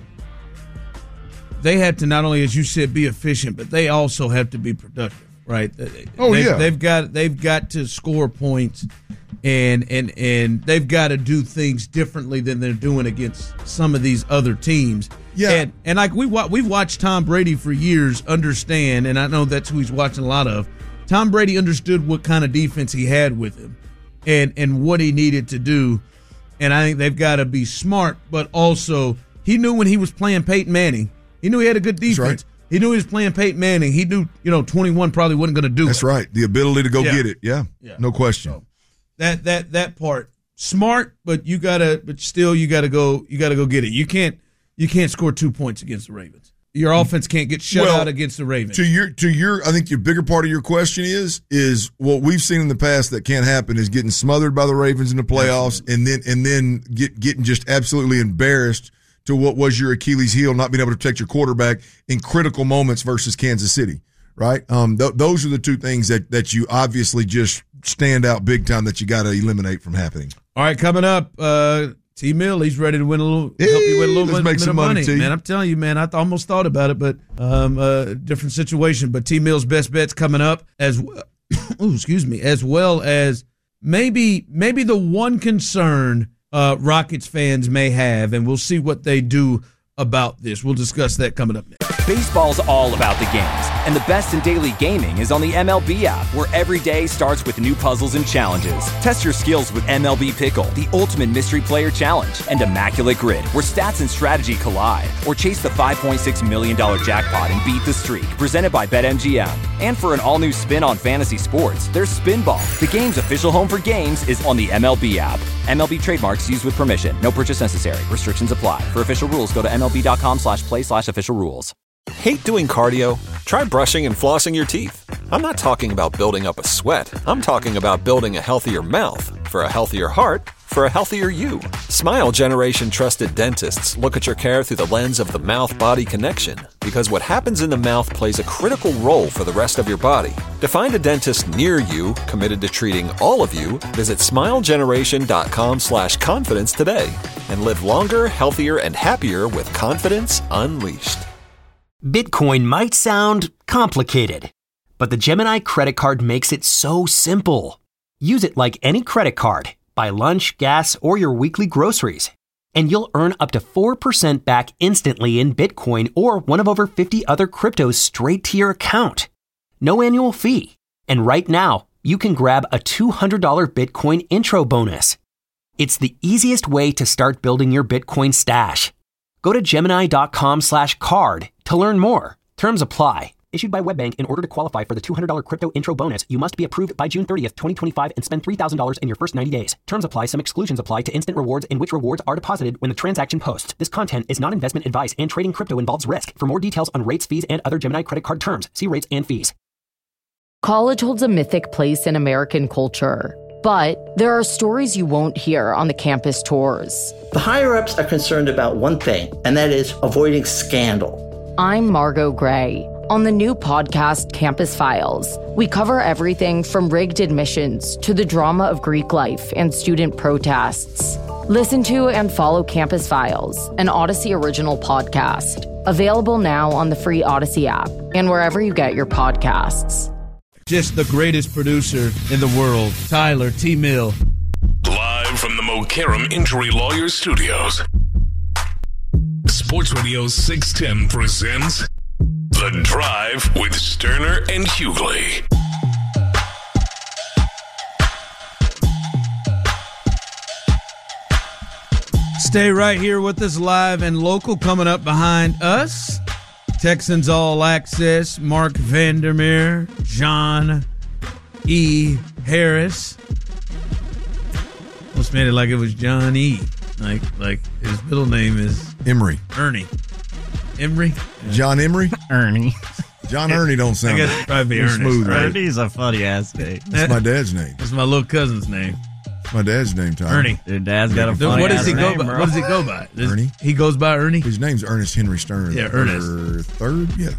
S4: they have to not only, as you said, be efficient, but they also have to be productive. Right.
S7: Oh
S4: they've,
S7: yeah.
S4: They've got they've got to score points, and and and they've got to do things differently than they're doing against some of these other teams.
S7: Yeah.
S4: And and like we we've watched Tom Brady for years understand, and I know that's who he's watching a lot of. Tom Brady understood what kind of defense he had with him, and and what he needed to do. And I think they've got to be smart, but also he knew when he was playing Peyton Manning, he knew he had a good defense.
S7: That's right.
S4: He knew he was playing Peyton Manning. He knew, you know, twenty-one probably wasn't going to do
S7: That's
S4: it.
S7: That's right. The ability to go
S4: Yeah.
S7: get it. Yeah.
S4: Yeah.
S7: No question.
S4: So that that that part smart, but you gotta, but still you gotta go. You gotta go get it. You can't you can't score two points against the Ravens. Your offense can't get shut
S7: Well,
S4: out against the Ravens.
S7: To your to your, I think your bigger part of your question is is what we've seen in the past that can't happen is getting smothered by the Ravens in the playoffs, Absolutely. and then and then get, getting just absolutely embarrassed to what was your Achilles heel, not being able to protect your quarterback in critical moments versus Kansas City. right? Um, th- those are the two things that, that you obviously just stand out big time that you got to eliminate from happening.
S4: All right, coming up, uh, T Mill, he's ready to win a little, hey, help you win a little
S7: let's
S4: bit,
S7: make
S4: bit
S7: some
S4: of
S7: money,
S4: money.
S7: T.
S4: Man, I'm telling you, man, I th- almost thought about it, but um, uh, different situation. But T Mill's best bets coming up as well. Ooh, excuse me, as well as maybe maybe the one concern uh, Rockets fans may have, and we'll see what they do about this. We'll discuss that coming up next.
S17: Baseball's all about the games, and the best in daily gaming is on the M L B app, where every day starts with new puzzles and challenges. Test your skills with M L B Pickle, the ultimate mystery player challenge, and Immaculate Grid, where stats and strategy collide. Or chase the five point six million dollars jackpot and beat the streak, presented by BetMGM. And for an all-new spin on fantasy sports, there's Spinball. The game's official home for games is on the M L B app. M L B trademarks used with permission. No purchase necessary. Restrictions apply. For official rules, go to MLB.com slash play slash official rules.
S1: Hate doing cardio? Try brushing and flossing your teeth. I'm not talking about building up a sweat. I'm talking about building a healthier mouth. For a healthier heart, for a healthier you. Smile Generation trusted dentists look at your care through the lens of the mouth-body connection, because what happens in the mouth plays a critical role for the rest of your body. To find a dentist near you committed to treating all of you, visit smilegeneration.com slash confidence today and live longer, healthier, and happier with confidence unleashed.
S18: Bitcoin might sound complicated, but the Gemini credit card makes it so simple. Use it like any credit card. Buy lunch, gas, or your weekly groceries, and you'll earn up to four percent back instantly in Bitcoin or one of over fifty other cryptos straight to your account. No annual fee. And right now, you can grab a two hundred dollars Bitcoin intro bonus. It's the easiest way to start building your Bitcoin stash. Go to Gemini.com slash card to learn more. Terms apply. Issued by WebBank. In order to qualify for the two hundred dollars crypto intro bonus, you must be approved by June thirtieth, twenty twenty-five and spend three thousand dollars in your first ninety days. Terms apply. Some exclusions apply to instant rewards, in which rewards are deposited when the transaction posts. This content is not investment advice, and trading crypto involves risk. For more details on rates, fees, and other Gemini credit card terms, see rates and fees.
S19: College holds a mythic place in American culture, but there are stories you won't hear on the campus tours.
S20: The higher-ups are concerned about one thing, and that is avoiding scandal.
S19: I'm Margot Gray. On the new podcast, Campus Files, we cover everything from rigged admissions to the drama of Greek life and student protests. Listen to and follow Campus Files, an Odyssey original podcast. Available now on the free Odyssey app and wherever you get your podcasts.
S4: Just the greatest producer in the world, Tyler T. Mill.
S6: Live from the Mokaram Injury Lawyers Studios. Sports Radio six ten presents The Drive with Sterner and Hughley.
S4: Stay right here with us, live and local. Coming up behind us, Texans All Access, Mark Vandermeer, John E. Harris. Almost made it like it was John E. Like, like his middle name is
S7: Emery.
S4: Ernie. Emery?
S7: John Emery?
S14: Ernie.
S7: John Ernie don't sound
S4: I guess it'd probably be Ernest.
S7: smooth, right?
S14: Ernie's a funny ass name.
S7: That's my dad's name.
S4: That's my little cousin's name.
S7: My dad's name, Tyler.
S4: Ernie.
S14: Your dad's got a funny
S4: What does
S14: ass
S4: he go
S14: name,
S4: by?
S14: bro.
S4: What does he go by? Does,
S7: Ernie.
S4: He goes by Ernie?
S7: His name's Ernest Henry Sterner.
S4: Yeah, Ernest.
S7: Third, yeah.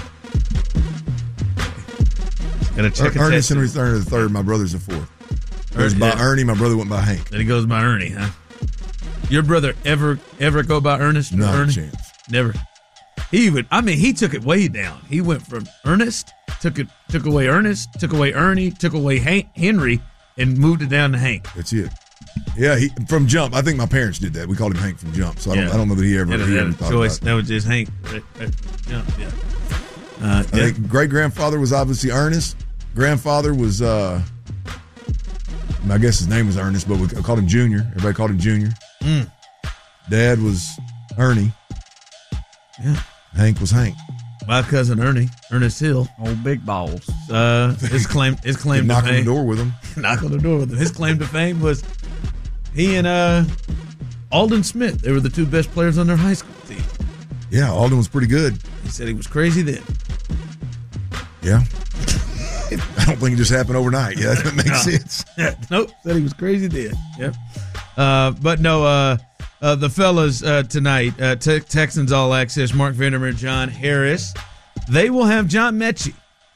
S4: Gotta check
S7: er,
S4: a
S7: Ernest
S4: tattoo.
S7: Henry Sterner the third. My brother's the fourth. Goes
S4: Er-
S7: by
S4: yeah.
S7: Ernie. My brother went by Hank.
S4: Then he goes by Ernie, huh? Your brother ever ever go by Ernest? or
S7: Not
S4: Ernie?
S7: a chance.
S4: Never. He would. I mean, he took it way down. He went from Ernest, took it, took away Ernest, took away Ernie, took away Hank, Henry, and moved it down to Hank.
S7: That's it. Yeah, he from Jump. I think my parents did that. We called him Hank from Jump. So I don't.
S4: Yeah.
S7: I don't know that he ever.
S4: That,
S7: he
S4: that
S7: ever thought
S4: choice.
S7: about it.
S4: That was just Hank. Right, right, yeah, yeah. Uh,
S7: I
S4: yeah.
S7: think great grandfather was obviously Ernest. Grandfather was, uh, I guess his name was Ernest, but we called him Junior. Everybody called him Junior.
S4: Mm.
S7: Dad was Ernie.
S4: Yeah.
S7: Hank was Hank.
S4: My cousin Ernie, Ernest Hill,
S14: old big balls.
S4: Uh, his claim, his claim to
S7: knock
S4: fame.
S7: on the door with him.
S4: knock on the door with him. His claim to fame was he and uh, Alden Smith. They were the two best players on their high school team.
S7: Yeah, Alden was pretty good.
S4: He said he was crazy then.
S7: Yeah. I don't think it just happened overnight. Yeah, that makes
S4: No.
S7: sense.
S4: Yeah, nope, said he was crazy then. Yep. Uh, but no, uh, uh, the fellas uh, tonight, uh, te- Texans All Access, Mark Vandermeer, John Harris, they will have John Mechie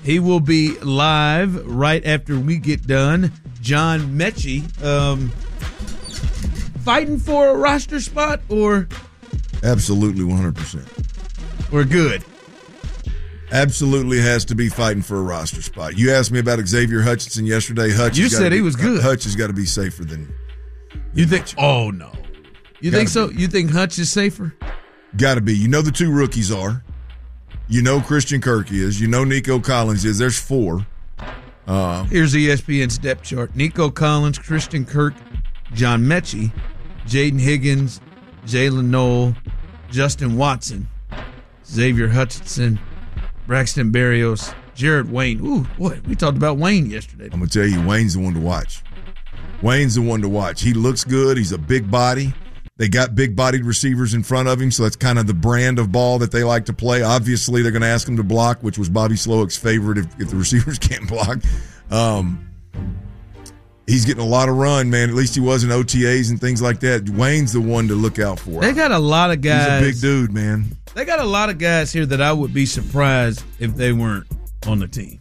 S4: He will be live right after we get done. John Mechie, um, fighting for a roster spot or?
S7: Absolutely one hundred percent.
S4: We're good.
S7: Absolutely has to be fighting for a roster spot. You asked me about Xavier Hutchinson yesterday. Hutch
S4: you said
S7: be,
S4: he was good.
S7: Hutch has got to be safer than
S4: you think. Mitchell. Oh no, you
S7: Gotta
S4: think so?
S7: be.
S4: You think Hutch is safer?
S7: Got to be. You know the two rookies are. You know Christian Kirk is. You know Nico Collins is. There's four. Uh,
S4: Here's E S P N's depth chart. Nico Collins, Christian Kirk, John Mechie, Jaden Higgins, Jalen Noel, Justin Watson, Xavier Hutchinson, Braxton Berrios, Jared Wayne. Ooh, boy, we talked about Wayne yesterday.
S7: I'm going to tell you, Wayne's the one to watch. Wayne's the one to watch. He looks good. He's a big body. They got big-bodied receivers in front of him, so that's kind of the brand of ball that they like to play. Obviously, they're going to ask him to block, which was Bobby Slowick's favorite if, if the receivers can't block. Um, he's getting a lot of run, man. At least he was in O T As and things like that. Wayne's the one to look out for.
S4: They got a lot of guys.
S7: He's a big dude, man.
S4: They got a lot of guys here that I would be surprised if they weren't on the team.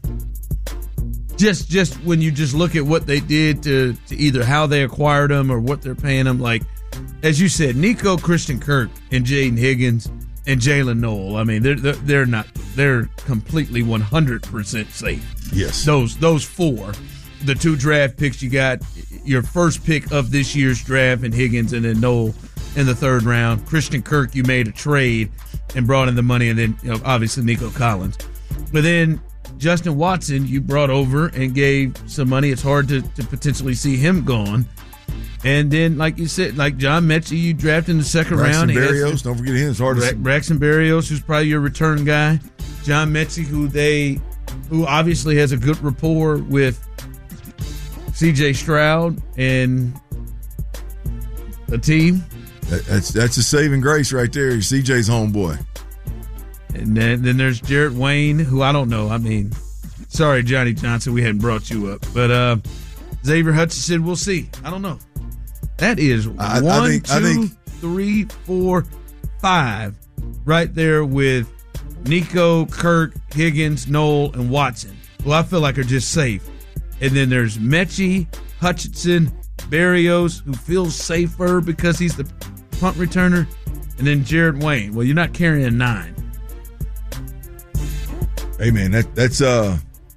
S4: Just just when you just look at what they did to, to either how they acquired them or what they're paying them, like, as you said, Nico, Christian Kirk, and Jaden Higgins and Jalen Noel. I mean, they're, they're they're not they're completely one hundred percent safe.
S7: Yes,
S4: those those four, the two draft picks you got, your first pick of this year's draft, and Higgins, and then Noel in the third round. Christian Kirk, you made a trade and brought in the money, and then, you know, obviously Nico Collins. But then Justin Watson, you brought over and gave some money. It's hard to, to potentially see him gone. And then, like you said, like John Mechie, you drafted in the second
S7: Braxton
S4: round.
S7: Berrios, don't forget him. It's hard to see.
S4: Braxton Berrios, who's probably your return guy. John Mechie, who they, who obviously has a good rapport with C J Stroud and the team.
S7: That, that's that's a saving grace right there. C J's homeboy.
S4: And then, then there's Jarrett Wayne, who I don't know. I mean, sorry, Johnny Johnson, we hadn't brought you up. But uh, Xavier Hutchinson, we'll see. I don't know. That is
S7: I,
S4: one,
S7: I think,
S4: two,
S7: I think,
S4: three, four, five, right there with Nico, Kirk, Higgins, Noel, and Watson, who I feel like are just safe. And then there's Mechie, Hutchinson, Berrios, who feels safer because he's the punt returner, and then Jared Wayne. Well, you're not carrying nine.
S7: Hey man, that that's uh,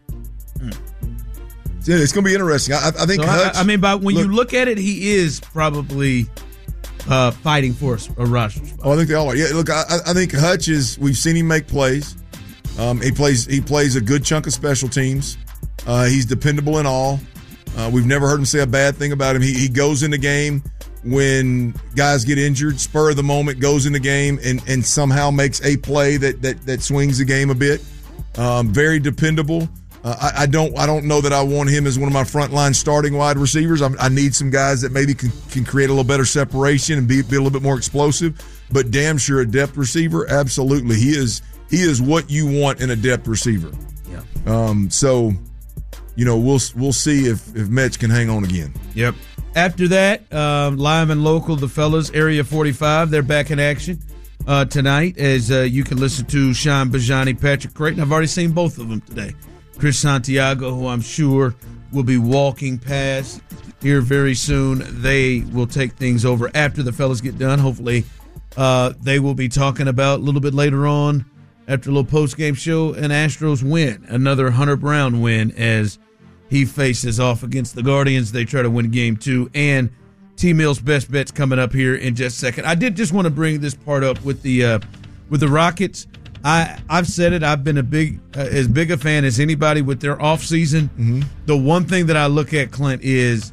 S7: yeah, it's going to be interesting. I, I think.
S4: So
S7: Hutch,
S4: I, I mean, by when
S7: look,
S4: you look at it, he is probably uh, fighting for a, a roster spot.
S7: Oh, I think they all are. Yeah, look, I, I think Hutch is. We've seen him make plays. Um, he plays. He plays a good chunk of special teams. Uh, he's dependable in all. Uh, we've never heard him say a bad thing about him. He, he goes in the game when guys get injured, spur of the moment, goes in the game and, and somehow makes a play that that that swings the game a bit. Um, very dependable. Uh, I, I don't I don't know that I want him as one of my frontline starting wide receivers. I, I need some guys that maybe can, can create a little better separation and be, be a little bit more explosive. But damn sure a depth receiver, absolutely. He is he is what you want in a depth receiver.
S4: Yeah.
S7: Um. So, you know, we'll we'll see if if Metch can hang on again.
S4: Yep. After that, um, live and local, the fellas, Area forty-five, they're back in action uh, tonight as uh, you can listen to Sean Bajani, Patrick Creighton. I've already seen both of them today. Chris Santiago, who I'm sure will be walking past here very soon. They will take things over after the fellas get done. Hopefully uh, they will be talking about a little bit later on after a little post-game show, an Astros win, another Hunter Brown win as he faces off against the Guardians. They try to win game two, and T-Mill's best bets coming up here in just a second. I did just want to bring this part up with the uh, with the Rockets. I, I've said it. I've been a big, uh, as big a fan as anybody with their offseason.
S7: Mm-hmm.
S4: The one thing that I look at, Clint, is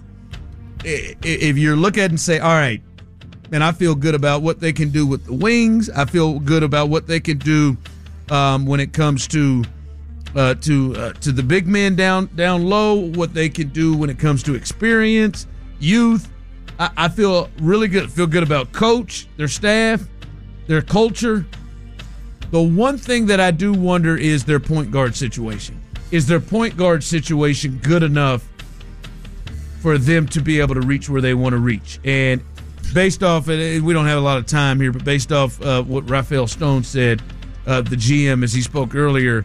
S4: if you look at it and say, all right, man, I feel good about what they can do with the wings. I feel good about what they can do um, when it comes to uh, to uh, to the big men down down low, what they can do when it comes to experience, youth. I, I feel really good. Feel good about coach, their staff, their culture. The one thing that I do wonder is their point guard situation. Is their point guard situation good enough for them to be able to reach where they want to reach? And based off, and we don't have a lot of time here, but based off uh, what Rafael Stone said, uh, the G M, as he spoke earlier,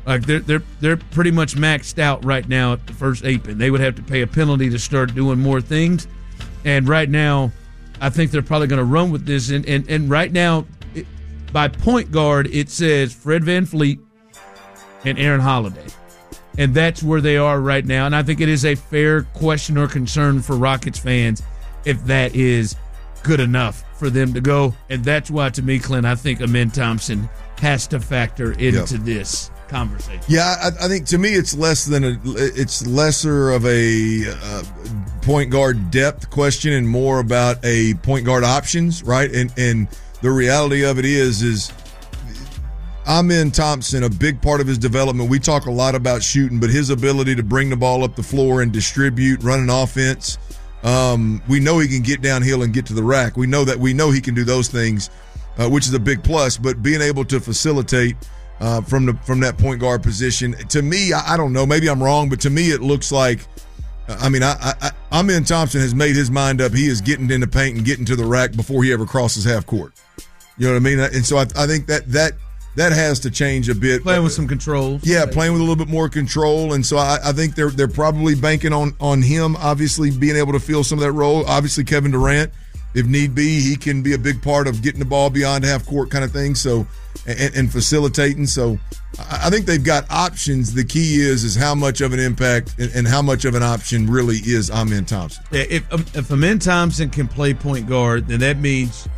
S4: Like they're they're they're pretty much maxed out right now at the first eight pin. They would have to pay a penalty to start doing more things. And right now, I think they're probably going to run with this. And and, and right now, it, by point guard, it says Fred VanVleet and Aaron Holiday. And that's where they are right now. And I think it is a fair question or concern for Rockets fans if that is good enough for them to go. And that's why, to me, Clint, I think Amen Thompson has to factor into yep. this conversation.
S7: Yeah, I, I think to me it's less than a it's lesser of a uh, point guard depth question and more about a point guard options, right? And and the reality of it is is Amen Thompson, a big part of his development. We talk a lot about shooting, but his ability to bring the ball up the floor and distribute, run an offense. Um, we know he can get downhill and get to the rack. We know that we know he can do those things, uh, which is a big plus. But being able to facilitate Uh, from the from that point guard position, to me, I, I don't know. Maybe I'm wrong, but to me, it looks like. I mean, I, I, Amen Thompson has made his mind up. He is getting in the paint and getting to the rack before he ever crosses half court. You know what I mean? And so I, I think that that that has to change a bit.
S4: Playing with some control.
S7: Yeah, playing with a little bit more control. And so I, I think they're they're probably banking on on him, obviously being able to fill some of that role. Obviously, Kevin Durant, if need be, he can be a big part of getting the ball beyond half court kind of thing. So. And, and facilitating. So I think they've got options. The key is is how much of an impact and, and how much of an option really is Amen Thompson.
S4: Yeah, if if Amen Thompson can play point guard, then that means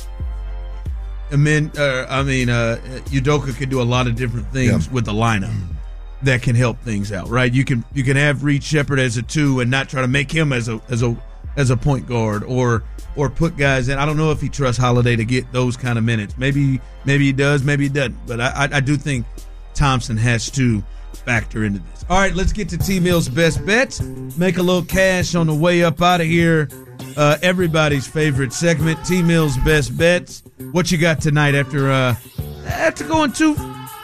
S4: Amen. Uh, I mean, uh, Udoka can do a lot of different things yeah. with the lineup that can help things out. Right? You can you can have Reed Shepherd as a two and not try to make him as a as a as a point guard or. Or put guys in. I don't know if he trusts Holiday to get those kind of minutes. Maybe maybe he does, maybe he doesn't. But I, I, I do think Thompson has to factor into this. All right, let's get to T-Mill's Best Bets. Make a little cash on the way up out of here. Uh, everybody's favorite segment, T-Mill's Best Bets. What you got tonight after uh, after going two?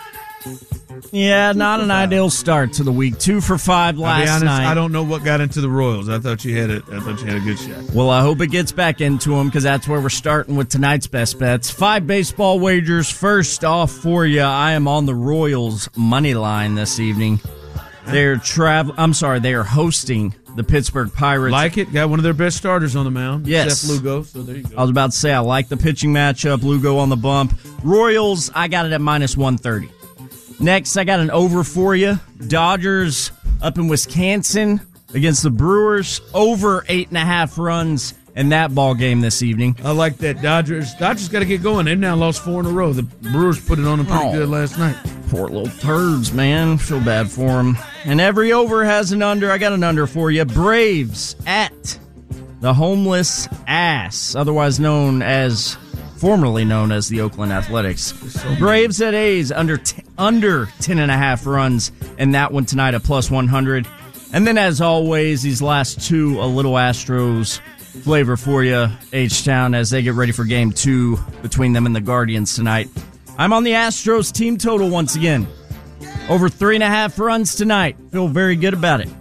S14: Yeah, not an ideal start to the week. Two for five last
S4: I'll be honest,
S14: night.
S4: I don't know what got into the Royals. I thought you had it. I thought you had a good shot.
S14: Well, I hope it gets back into them because that's where we're starting with tonight's best bets. Five baseball wagers. First off for you, I am on the Royals money line this evening. They're travel. I'm sorry, they are hosting the Pittsburgh Pirates.
S4: Like it. Got one of their best starters on the mound.
S14: Yes,
S4: Seth Lugo. So there you go.
S14: I was about to say I like the pitching matchup. Lugo on the bump. Royals. I got it at minus one thirty. Next, I got an over for you. Dodgers up in Wisconsin against the Brewers. Over eight and a half runs in that ball game this evening.
S4: I like that. Dodgers Dodgers got to get going. They've now lost four in a row. The Brewers put it on them pretty oh, good last night.
S14: Poor little turds, man. Feel bad for them. And every over has an under. I got an under for you. Braves at the Homeless Ass, otherwise known as... formerly known as the Oakland Athletics. Braves at A's under t- under ten and a half runs, and that one tonight at plus one hundred. And then, as always, these last two, a little Astros flavor for you, H-Town, as they get ready for game two between them and the Guardians tonight. I'm on the Astros team total once again. Over three and a half runs tonight. Feel very good about it.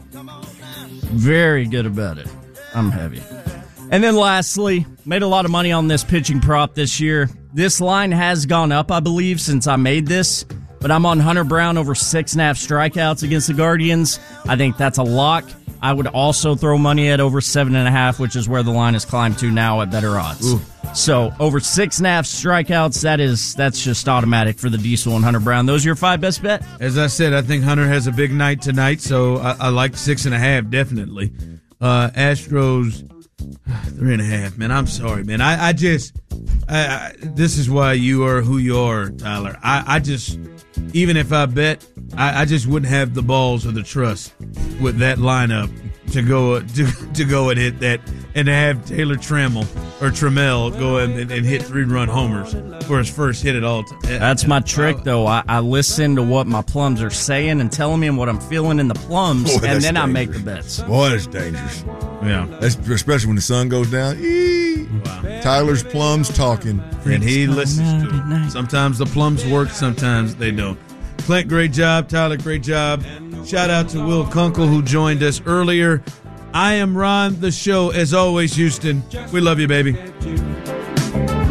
S14: Very good about it. I'm heavy. And then lastly, made a lot of money on this pitching prop this year. This line has gone up, I believe, since I made this. But I'm on Hunter Brown over six and a half strikeouts against the Guardians. I think that's a lock. I would also throw money at over seven and a half, which is where the line has climbed to now at better odds. Ooh. So over six and a half strikeouts, that is that's just automatic for the Diesel and Hunter Brown. Those are your five best bet?
S4: As I said, I think Hunter has a big night tonight, so I, I like six and a half, definitely. Uh, Astros... Three and a half, man. I'm sorry, man. I, I just, I, I, this is why you are who you are, Tyler. I, I just, even if I bet, I, I just wouldn't have the balls or the trust with that lineup to go to, to go and hit that and to have Taylor Trammell or Trammell go in and, and hit three-run homers for his first hit at all. T-
S14: That's my trick, though. I, I listen to what my plums are saying and telling me and what I'm feeling in the plums, Boy, and then dangerous. I make the bets.
S7: Boy, that's dangerous.
S4: Yeah,
S7: that's, especially when the sun goes down. Wow. Tyler's plums talking,
S4: and he listens to them. Sometimes the plums work, sometimes they don't. Clint, great job. Tyler, great job. Shout out to Will Kunkel, who joined us earlier. I am Ron, the show. As always, Houston, we love you, baby.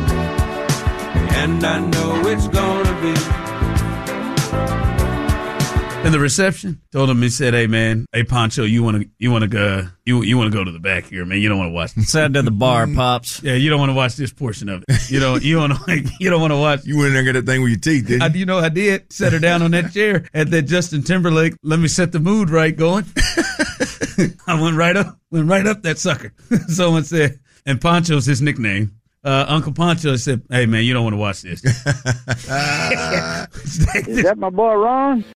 S4: And I know it's gonna be in the reception. Told him, he said, "Hey man, hey Poncho, you want to you want to go you you want to go to the back here, man. You don't want to watch."
S14: Sat to the bar, pops.
S4: Yeah, you don't want to watch this portion of it. You don't you want to like you don't want to watch.
S7: You went in there and got that thing with your teeth, didn't you?
S4: I, you know, I did. Set her down on that chair at that Justin Timberlake. Let me set the mood right going. I went right up, went right up that sucker. Someone said, and Poncho's his nickname. Uh, Uncle Poncho said, "Hey man, you don't want to watch this."
S5: Is that my boy Ron?